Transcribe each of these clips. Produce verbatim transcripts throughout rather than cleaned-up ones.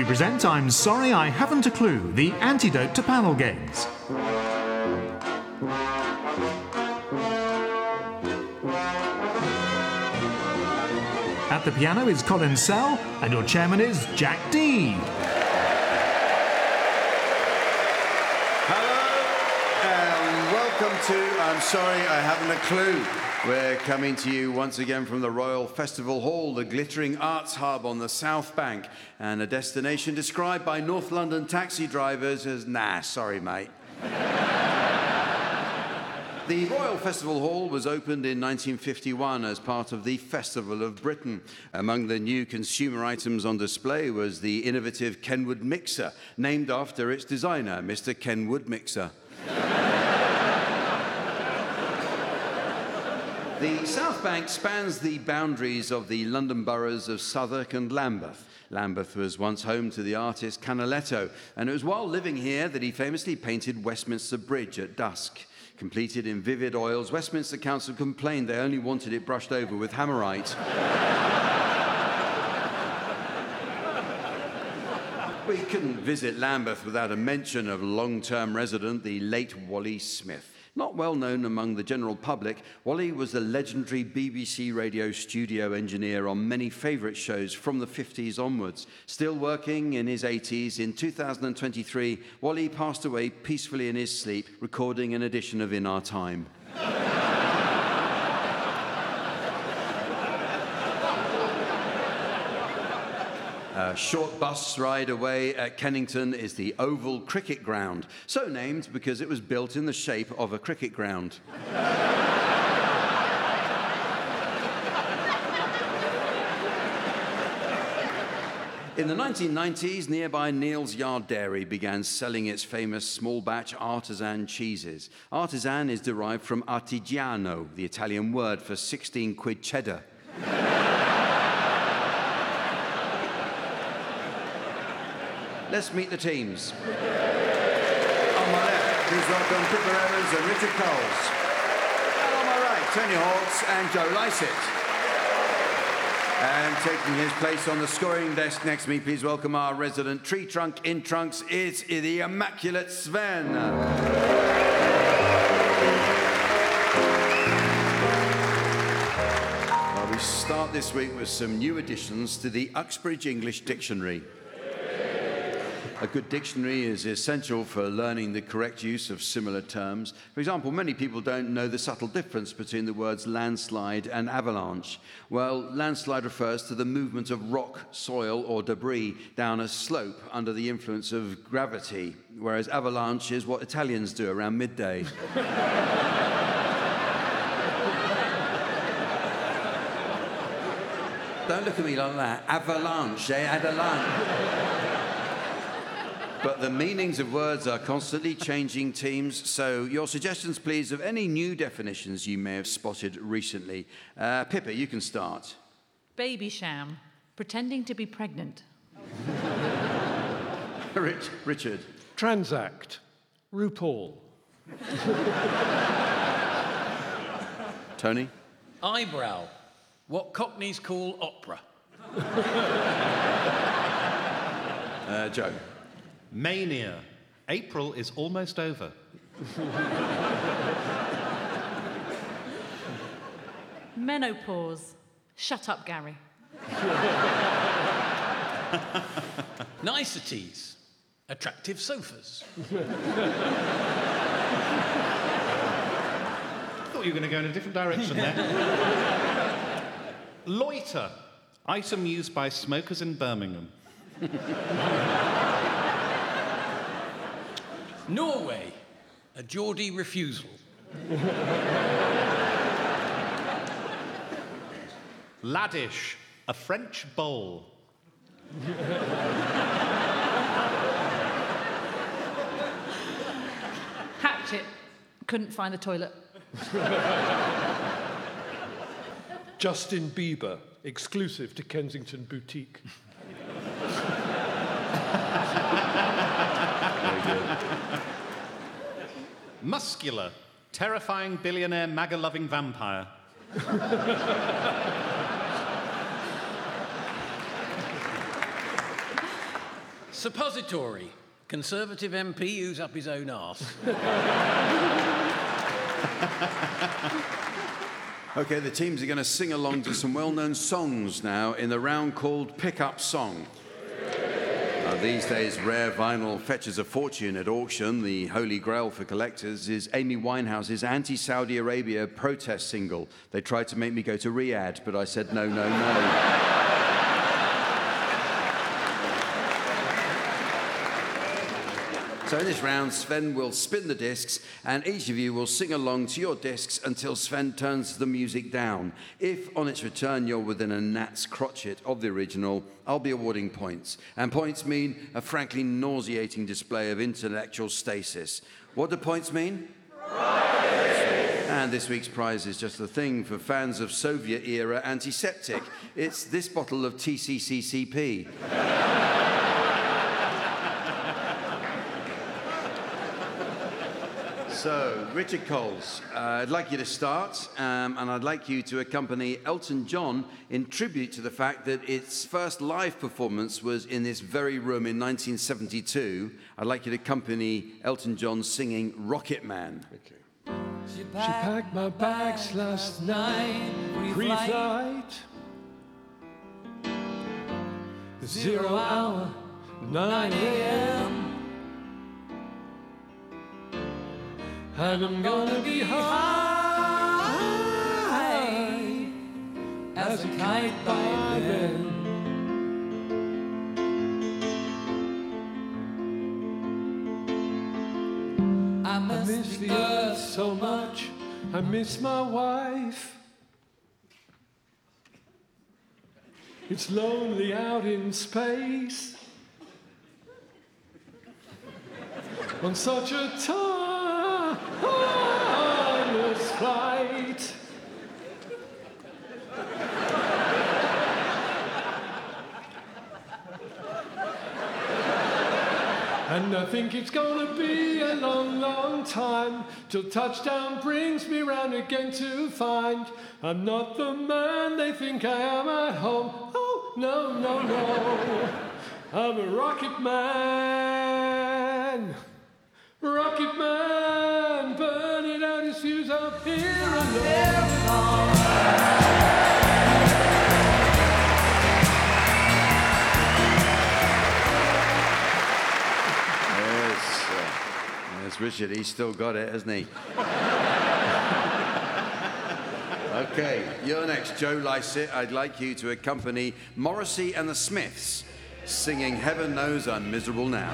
present I'm Sorry I Haven't a Clue, the antidote to panel games. At the piano is Colin Sell, and your chairman is Jack Dee. Hello, and welcome to I'm Sorry I Haven't a Clue. We're coming to you once again from the Royal Festival Hall, the glittering arts hub on the South Bank, and a destination described by North London taxi drivers as, nah, sorry, mate. The Royal Festival Hall was opened in nineteen fifty-one as part of the Festival of Britain. Among the new consumer items on display was the innovative Kenwood mixer, named after its designer, Mister Kenwood Mixer. The South Bank spans the boundaries of the London boroughs of Southwark and Lambeth. Lambeth was once home to the artist Canaletto, and it was while living here that he famously painted Westminster Bridge at dusk. Completed in vivid oils, Westminster Council complained they only wanted it brushed over with Hammerite. We couldn't visit Lambeth without a mention of long-term resident, the late Wally Smith. Not well known among the general public, Wally was the legendary B B C radio studio engineer on many favourite shows from the fifties onwards. Still working in his eighties, in two thousand twenty-three, Wally passed away peacefully in his sleep, recording an edition of In Our Time. A short bus ride away at Kennington is the Oval Cricket Ground, so named because it was built in the shape of a cricket ground. In the nineteen nineties, nearby Neal's Yard Dairy began selling its famous small-batch artisan cheeses. Artisan is derived from artigiano, the Italian word for sixteen quid cheddar. Let's meet the teams. On my left, please welcome Pippa Evans and Richard Coles. And on my right, Tony Hawks and Joe Lycett. And taking his place on the scoring desk next to me, please welcome our resident tree trunk in trunks, is the immaculate Sven. Well, we start this week with some new additions to the Uxbridge English Dictionary. A good dictionary is essential for learning the correct use of similar terms. For example, many people don't know the subtle difference between the words landslide and avalanche. Well, landslide refers to the movement of rock, soil, or debris down a slope under the influence of gravity, whereas avalanche is what Italians do around midday. Don't look at me like that. Avalanche, eh? Avalanche. But the meanings of words are constantly changing, teams, so your suggestions, please, of any new definitions you may have spotted recently. Uh, Pippa, you can start. Baby sham, pretending to be pregnant. Rich, Richard. Transact, RuPaul. Tony. Eyebrow, what Cockneys call opera. uh, Joe. Mania. April is almost over. Menopause. Shut up, Gary. Niceties. Attractive sofas. Thought you were going to go in a different direction there. Loiter. Item used by smokers in Birmingham. Norway, a Geordie refusal. Laddish, a French bowl. Hatchet. Couldn't find the toilet. Justin Bieber, exclusive to Kensington Boutique. Very good. Muscular, terrifying billionaire MAGA-loving vampire. Suppository. Conservative M P who's up his own arse. OK, the teams are going to sing along to some well-known songs now in the round called Pick-Up Song. Now, these days, rare vinyl fetches a fortune at auction. The holy grail for collectors is Amy Winehouse's anti-Saudi Arabia protest single. They tried to make me go to Riyadh, but I said no, no, no. So in this round, Sven will spin the discs, and each of you will sing along to your discs until Sven turns the music down. If, on its return, you're within a gnat's crotchet of the original, I'll be awarding points. And points mean a frankly nauseating display of intellectual stasis. What do points mean? Prize! And this week's prize is just the thing for fans of Soviet-era antiseptic. It's this bottle of T C C C P. So, Richard Coles, uh, I'd like you to start, um, and I'd like you to accompany Elton John in tribute to the fact that its first live performance was in this very room in nineteen seventy-two. I'd like you to accompany Elton John singing Rocket Man. Okay. She packed my bags last night, pre-flight, zero hour, nine a.m. And I'm gonna be high as a kite by then. I miss the earth so much, I miss my wife. It's lonely out in space on such a timeless flight. And I think it's gonna be a long, long time till touchdown brings me round again to find I'm not the man they think I am at home. Oh, no, no, no. I'm a rocket man. Rocket man, burning out his fuse up here alone. Richard, he's still got it, hasn't he? OK, you're next, Joe Lycett. I'd like you to accompany Morrissey and the Smiths singing Heaven Knows I'm Miserable Now.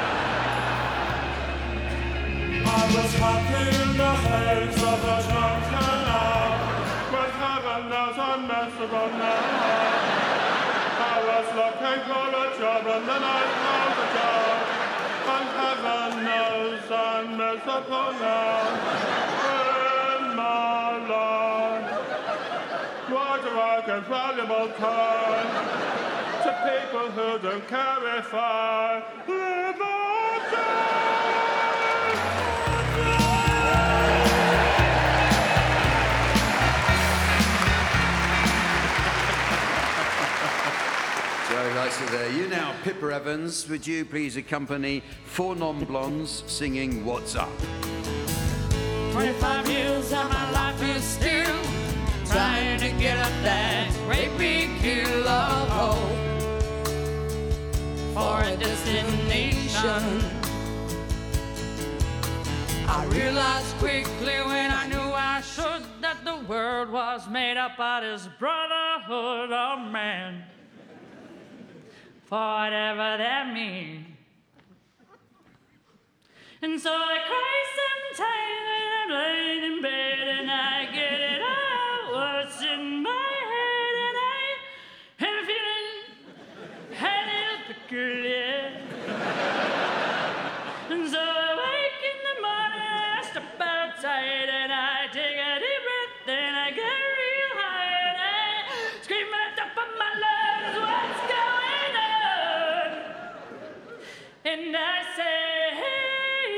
I was happy in the haze of a drunken hour, but heaven knows I'm miserable now. I was looking for a job and then I found a job. And heaven knows I'm miserable now in my life. Why do I give valuable time to people who don't care if I live or die? Very nicely there. You now, Pippa Evans, would you please accompany Four Non-Blondes singing What's Up? twenty-five years of my life is still trying to get up that great big hill of hope for a destination. I realized quickly when I knew I should that the world was made up of this brotherhood of man. For whatever that means. And so I cry sometimes when I'm laying in bed and I get it out what's in my head and I am feeling a little peculiar. And so I wake in the morning and I step outside and I take a deep breath and I get real high and I scream at the top of my lungs, what's going on? And I say, hey,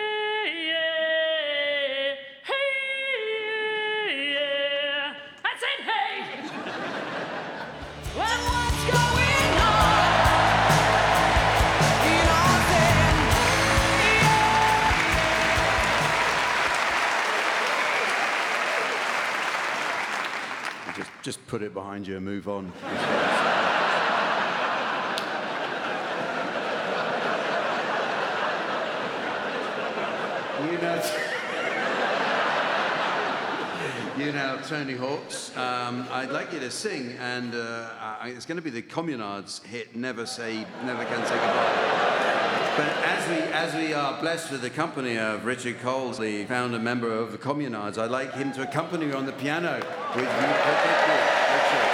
yeah, hey, yeah. I said, hey, well, what's going on? just put it behind you and move on. You know, you know, Tony Hawks, um, I'd like you to sing, and uh, I, it's going to be the Communards hit "Never Say, Never Can Say Goodbye." But as we as we are blessed with the company of Richard Coles, the founder member of the Communards, I'd like him to accompany you on the piano with you. Richard.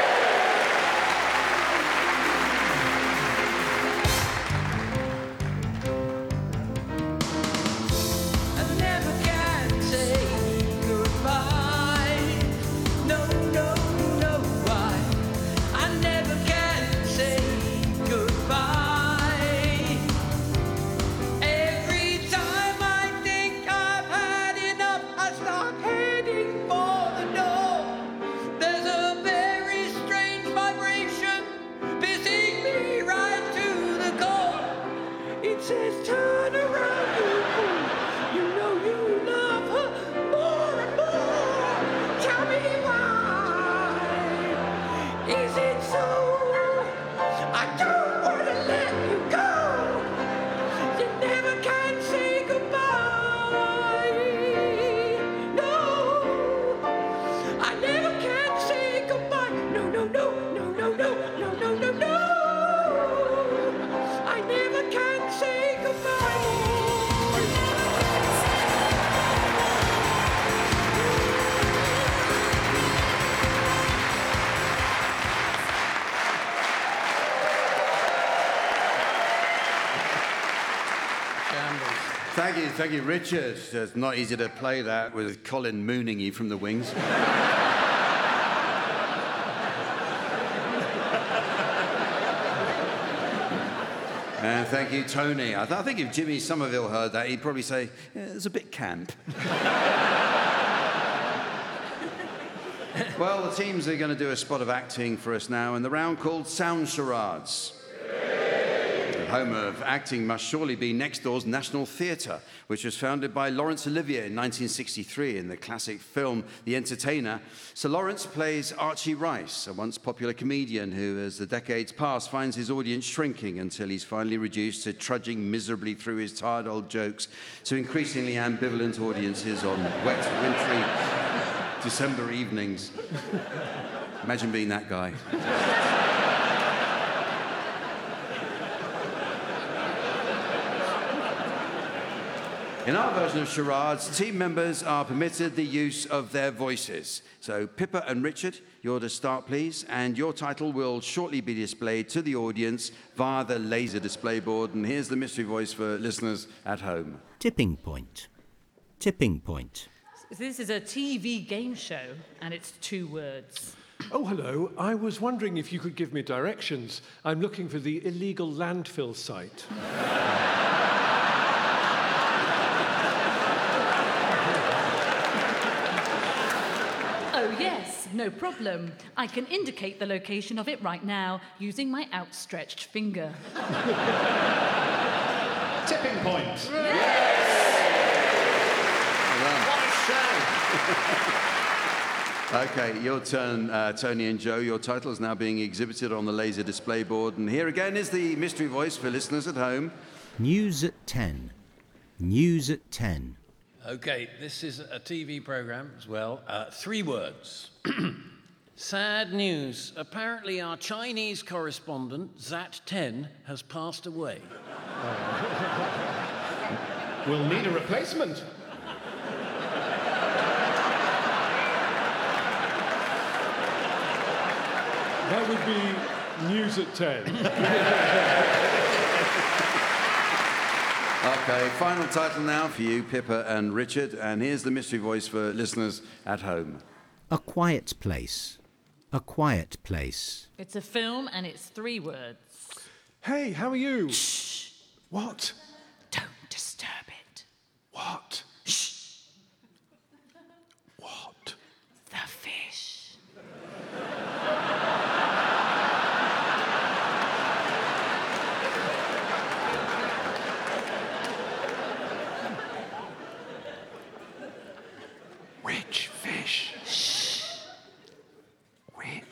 Thank you, thank you, Richard. It's not easy to play that with Colin mooning you from the wings. And thank you, Tony. I, th- I think if Jimmy Somerville heard that, he'd probably say, yeah, it's a bit camp. Well, the teams are going to do a spot of acting for us now in the round called Sound Charades. The home of acting must surely be next door's National Theatre, which was founded by Laurence Olivier in nineteen sixty-three in the classic film The Entertainer. Sir Laurence plays Archie Rice, a once popular comedian who, as the decades pass, finds his audience shrinking until he's finally reduced to trudging miserably through his tired old jokes to increasingly ambivalent audiences on wet, wintry December evenings. Imagine being that guy. In our version of charades, team members are permitted the use of their voices. So, Pippa and Richard, you're to start, please, and your title will shortly be displayed to the audience via the laser display board. And here's the mystery voice for listeners at home. Tipping point. Tipping point. This is a T V game show, and it's two words. Oh, hello. I was wondering if you could give me directions. I'm looking for the illegal landfill site. Oh, yes, no problem. I can indicate the location of it right now using my outstretched finger. Tipping point. Yes! What a show. OK, your turn, uh, Tony and Joe. Your title is now being exhibited on the laser display board. And here again is the mystery voice for listeners at home. News at ten. News at ten. OK, this is a T V programme as well. Uh, three words. Sad news. Apparently our Chinese correspondent, Zat ten, has passed away. We'll need a replacement. That would be news at ten. OK, final title now for you, Pippa and Richard. And here's the mystery voice for listeners at home. A quiet place. A quiet place. It's a film, and it's three words. Hey, how are you? Shh. What? Don't disturb it. What? Shh. What? The fish. Which fish? Shh. Which?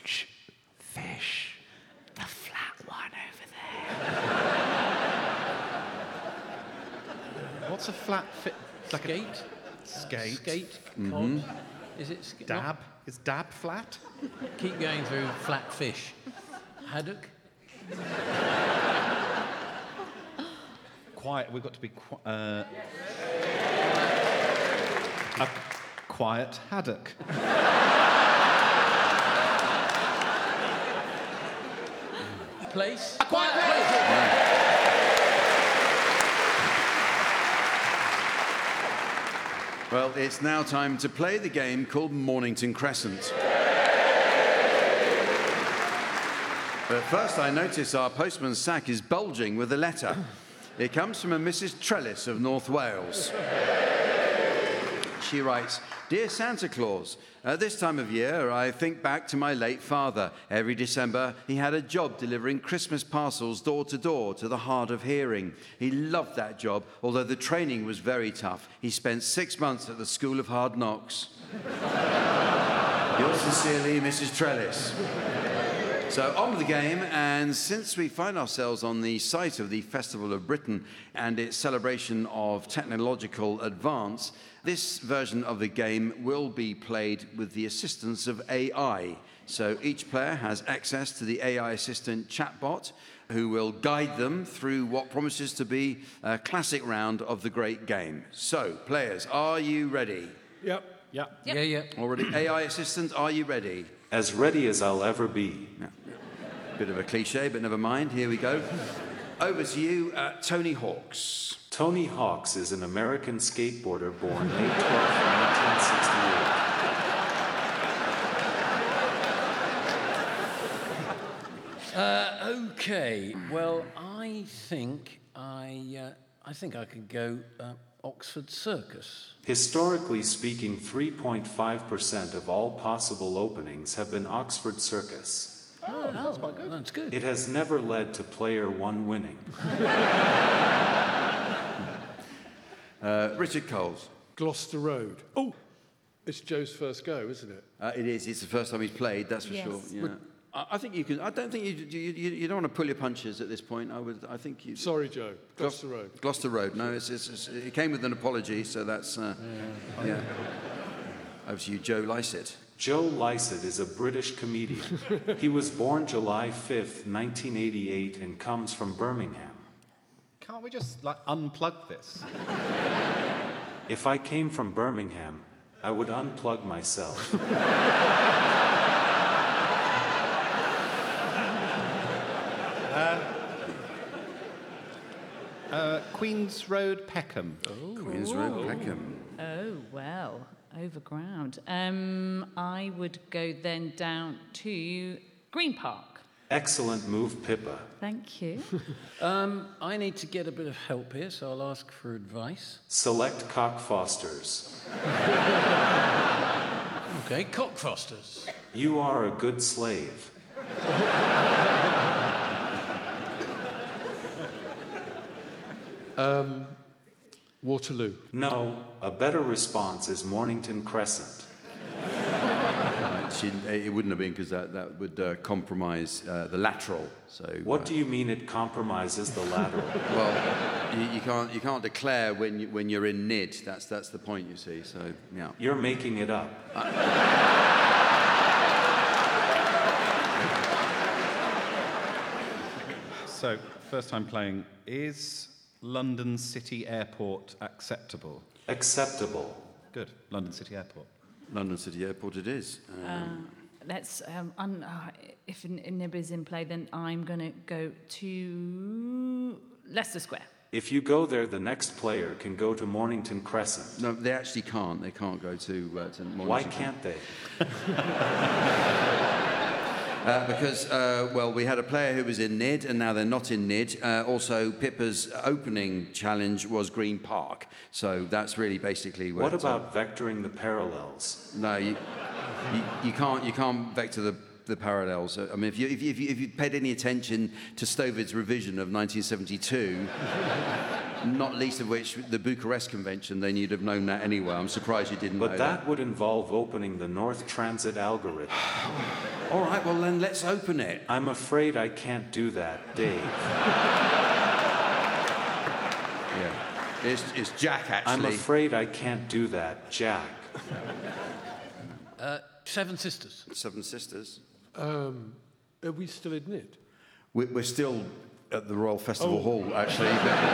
flat fi- like a- Skate? Skate. Uh, skate? Mhm. Cod? Is it sk- Dab? not- Is dab flat? Keep going through flat fish. Haddock? Quiet. We've got to be qui- uh, a quiet haddock. Place? A quiet place. Well, it's now time to play the game called Mornington Crescent. But first, I notice our postman's sack is bulging with a letter. It comes from a Missus Trellis of North Wales. She writes, "Dear Santa Claus, at this time of year, I think back to my late father. Every December, he had a job delivering Christmas parcels door to door to the hard of hearing. He loved that job, although the training was very tough. He spent six months at the School of Hard Knocks." Yours sincerely, Missus Trellis. So on with the game, and since we find ourselves on the site of the Festival of Britain and its celebration of technological advance, this version of the game will be played with the assistance of A I. So each player has access to the A I assistant chatbot, who will guide them through what promises to be a classic round of the great game. So, players, are you ready? Yep. Yeah. Yeah, yeah. Already. A I assistant, are you ready? As ready as I'll ever be. Yeah. Bit of a cliche, but never mind. Here we go. Over to you, uh, Tony Hawks. Tony Hawks is an American skateboarder born May twelfth, nineteen sixty-eight. Uh, okay. Well, I think I, uh, I think I could go uh, Oxford Circus. Historically speaking, three point five percent of all possible openings have been Oxford Circus. Oh, that's quite good. That's good. It has never led to player one winning. Uh, Richard Coles. Gloucester Road. Oh, it's Joe's first go, isn't it? Uh, it is. It's the first time he's played, that's for Yes. sure. Yeah. I, I think you can. I don't think you, you, you, you don't want to pull your punches at this point. I would. I think you. Sorry, Joe. Gloucester Road. Gloucester Road. No, it's, it's, it's, it came with an apology, so that's. Uh, yeah. yeah. Over to you, Joe Lycett. Joe Lycett is a British comedian. He was born July fifth, nineteen eighty-eight, and comes from Birmingham. Can't we just, like, unplug this? If I came from Birmingham, I would unplug myself. uh, uh, Queen's Road, Peckham. Queen's Road, Peckham. Oh, well, overground. Um, I would go then down to Green Park. Excellent move, Pippa. Thank you. Um, I need to get a bit of help here, so I'll ask for advice. Select Cockfosters. Okay, Cockfosters. You are a good slave. Um, Waterloo. No, a better response is Mornington Crescent. She, it wouldn't have been because that, that would uh, compromise uh, the lateral. So. What uh, do you mean it compromises the lateral? Well, you, you can't you can't declare when you, when you're in N I D. That's that's the point, you see. So yeah. You're making it up. So, first time playing, is London City Airport acceptable? Acceptable. Good. London City Airport. London City Airport it is. Um, Uh, let's, um, un- uh, if N- Nib is in play, then I'm going to go to Leicester Square. If you go there, the next player can go to Mornington Crescent. no, they actually can't. They can't go to. Uh, to Mornington. Why can't they? Uh, because, uh, well, we had a player who was in N I D, and now they're not in N I D. Uh, also, Pippa's opening challenge was Green Park. So that's really basically where What it's, about vectoring the parallels? uh, no, you, you, you can't you can't vector the, the parallels. I mean, if you if you, if you if you paid any attention to Stovid's revision of nineteen seventy-two, not least of which the Bucharest Convention, then you'd have known that anyway. I'm surprised you didn't But know that that. would involve opening the North Transit algorithm. All right, well then let's open it. I'm afraid I can't do that, Dave. Yeah. It's, it's Jack, actually. I'm afraid I can't do that, Jack. Uh, Seven Sisters. Seven Sisters. Um, are we still in it? We're, we're still at the Royal Festival Oh. Hall, actually.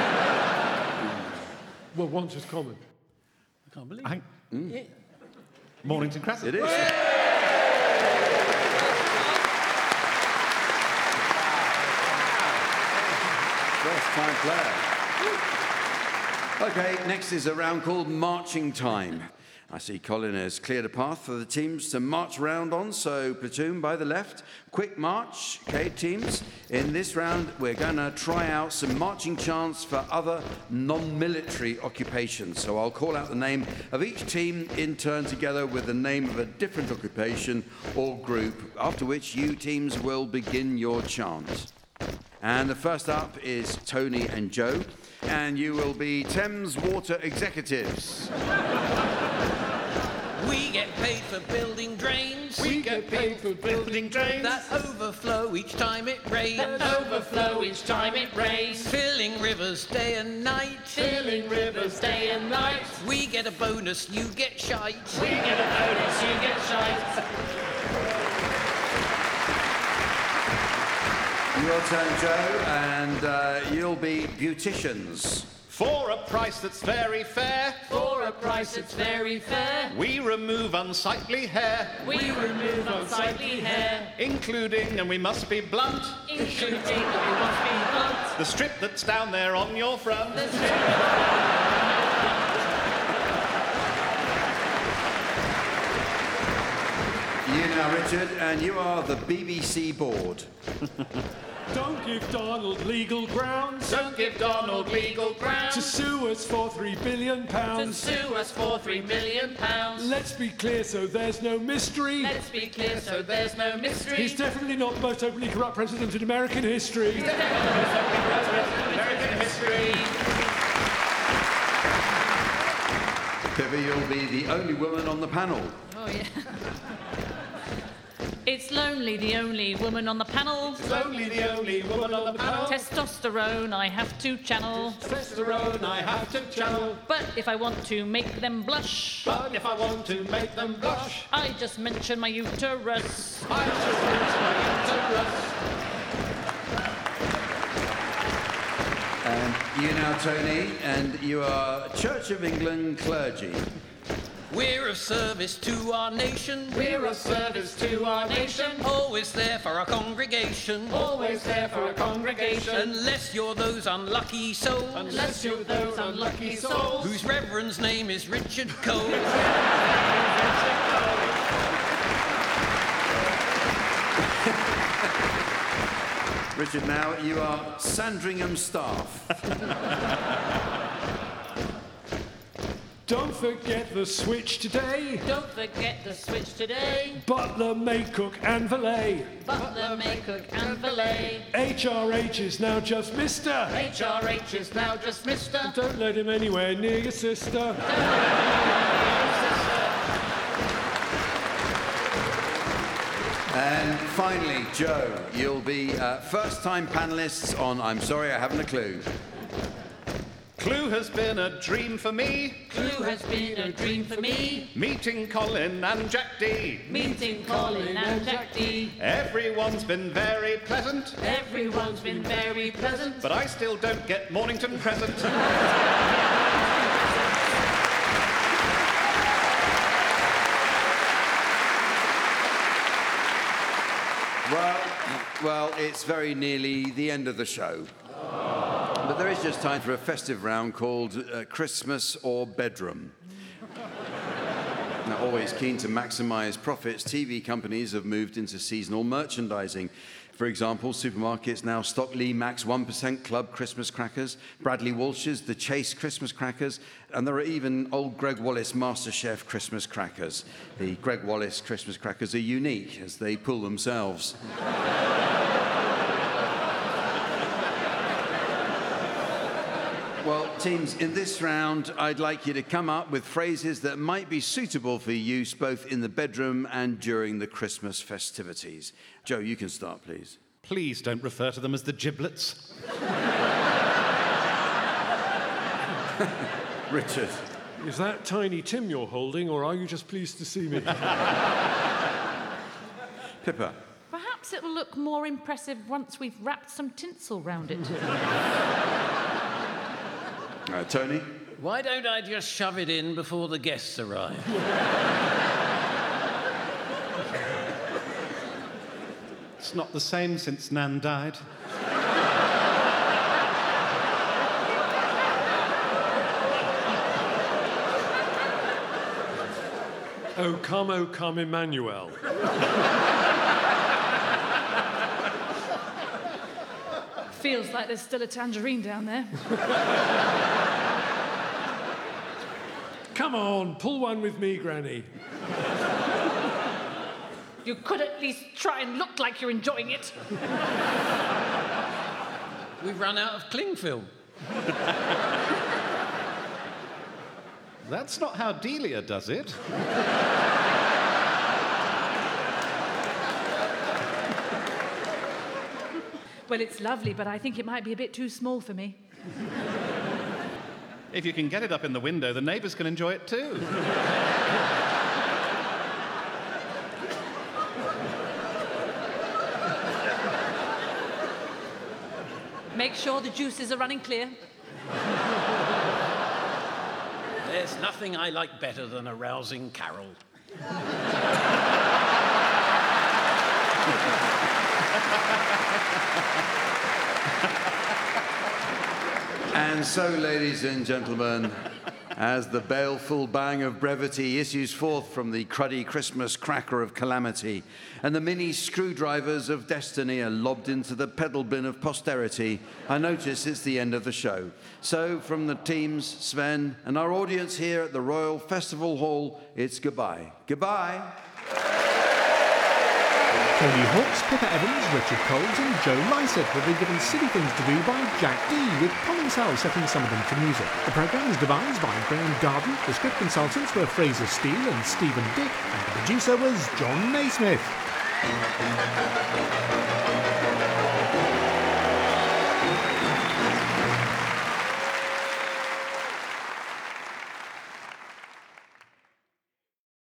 Well, once is common. I can't believe I- it. Mm. Mornington Crescent. It is. First time player. Okay, next is a round called Marching Time. I see Colin has cleared a path for the teams to march round on, so platoon by the left, quick march. Okay, teams, in this round we're going to try out some marching chants for other non-military occupations. So I'll call out the name of each team in turn together with the name of a different occupation or group, after which you teams will begin your chant. And the first up is Tony and Joe, and you will be Thames Water executives. We get paid for building drains. We get paid for building drains. That overflow each time it rains. That overflow each time it rains. Filling rivers day and night. Filling rivers day and night. We get a bonus, you get shite. We get a bonus, you get shite. Your turn, Joe, and uh, you'll be beauticians. For a price that's very fair, For a price that's very fair. we remove unsightly hair, We remove unsightly hair. including, and we must be blunt, Including, we must be blunt. the strip that's down there on your front. The You now, Richard, and you are the B B C board. Don't give Donald legal grounds Don't give Donald legal grounds to sue us for three billion to pounds. sue us for three million pounds. Let's be clear so there's no mystery. Let's be clear so there's no mystery. He's definitely not the most openly corrupt president in American history. American history. Pippa, you'll be the only woman on the panel. Oh, yeah. It's Lonely, the only woman on the panel. It's only the only woman on the panel. Testosterone I have to channel. Testosterone I have to channel. But if I want to make them blush, But if I want to make them blush, I just mention my uterus. I just mention my uterus. And you now, Tony, and you are Church of England clergy. We're of service to our nation. We're of service to our nation. Always there for our congregation. Always there for a congregation. Unless you're those unlucky souls. Unless you're those unlucky souls. Whose reverend's name is Richard Cole. Richard, now you are Sandringham staff. Don't forget the switch today. Don't forget the switch today. Butler, may cook and valet. Butler, may cook and valet. H R H is now just Mister H R H is now just Mister Don't let him anywhere near your sister. And finally, Joe, you'll be uh, first-time panellists on I'm Sorry I Haven't a Clue. Clue has been a dream for me, Clue has been a dream for me. meeting Colin and Jack D. Meeting Colin and Jack D. Everyone's been very pleasant, Everyone's been very pleasant. but I still don't get Mornington present. Well, well, it's very nearly the end of the show. But there is just time for a festive round called uh, Christmas or Bedroom. Now, always keen to maximise profits, T V companies have moved into seasonal merchandising. For example, supermarkets now stock Lee Mack's one percent Club Christmas crackers, Bradley Walsh's The Chase Christmas crackers, and there are even old Greg Wallace MasterChef Christmas crackers. The Greg Wallace Christmas crackers are unique as they pull themselves. Well, teams, in this round, I'd like you to come up with phrases that might be suitable for use both in the bedroom and during the Christmas festivities. Joe, you can start, please. Please don't refer to them as the giblets. Richard. Is that Tiny Tim you're holding, or are you just pleased to see me? Pippa. Perhaps it will look more impressive once we've wrapped some tinsel round it. Uh, Tony. Why don't I just shove it in before the guests arrive? It's not the same since Nan died. Oh, come, oh, come, Emmanuel. Feels like there's still a tangerine down there. Come on, pull one with me, Granny. You could at least try and look like you're enjoying it. We've run out of cling film. That's not how Delia does it. Well, it's lovely, but I think it might be a bit too small for me. If you can get it up in the window, the neighbours can enjoy it too. Make sure the juices are running clear. There's nothing I like better than a rousing carol. And so, ladies and gentlemen, as the baleful bang of brevity issues forth from the cruddy Christmas cracker of calamity, and the mini screwdrivers of destiny are lobbed into the pedal bin of posterity, I notice it's the end of the show. So, from the teams, Sven, and our audience here at the Royal Festival Hall, it's goodbye. Goodbye. Tony Hawks, Pippa Evans, Richard Coles and Joe Lysett will be given Silly Things to Do by Jack Dee, with Colin Sell setting some of them to music. The programme was devised by Graham Garden, the script consultants were Fraser Steele and Stephen Dick, and the producer was John Naismith.